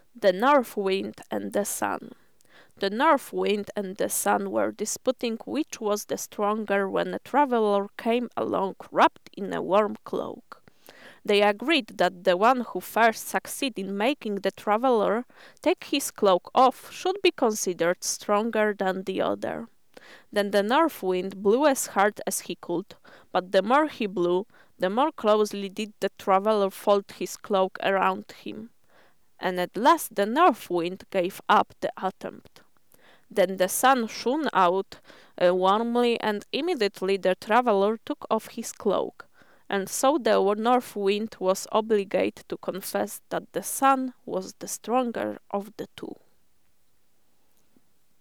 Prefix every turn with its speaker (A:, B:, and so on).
A: The North Wind and the Sun. The North Wind and the Sun were disputing which was the stronger when a traveler came along wrapped in a warm cloak. They agreed that the one who first succeeded in making the traveler take his cloak off should be considered stronger than the other. Then the North Wind blew as hard as he could, but the more he blew, the more closely did the traveler fold his cloak around him, and at last the North Wind gave up the attempt. Then the sun shone out warmly, and immediately the traveler took off his cloak, and so the North Wind was obliged to confess that the sun was the stronger of the two.